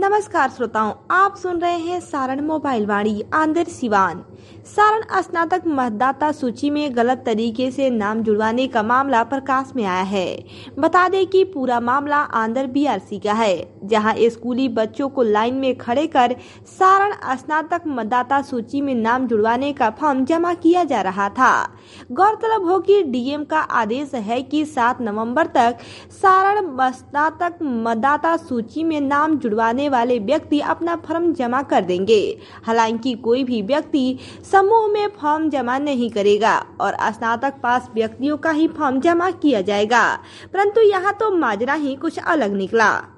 नमस्कार श्रोताओं, आप सुन रहे हैं सारण मोबाइल वाणी आंध्र सिवान। सारण स्नातक मतदाता सूची में गलत तरीके से नाम जुड़वाने का मामला प्रकाश में आया है। बता दें कि पूरा मामला आंध्र बीआरसी का है, जहां स्कूली बच्चों को लाइन में खड़े कर सारण स्नातक मतदाता सूची में नाम जुड़वाने का फॉर्म जमा किया जा रहा था। गौरतलब हो कि डीएम का आदेश है कि 7 नवंबर तक सारण स्नातक मतदाता सूची में नाम जुड़वाने वाले व्यक्ति अपना फॉर्म जमा कर देंगे। हालांकि कोई भी व्यक्ति समूह में फॉर्म जमा नहीं करेगा और स्नातक पास व्यक्तियों का ही फॉर्म जमा किया जाएगा, परंतु यहाँ तो माजरा ही कुछ अलग निकला।